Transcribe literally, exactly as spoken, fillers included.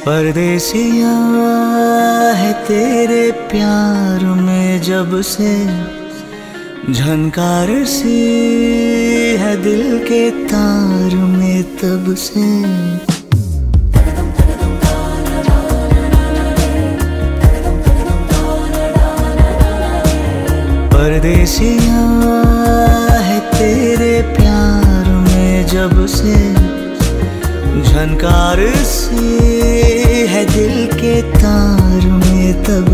परदेसिया है तेरे प्यार में जब से, झनकार सी है दिल के तार में तब से। परदेसिया है तेरे प्यार में जब से, झनकार सी है दिल के तार में तब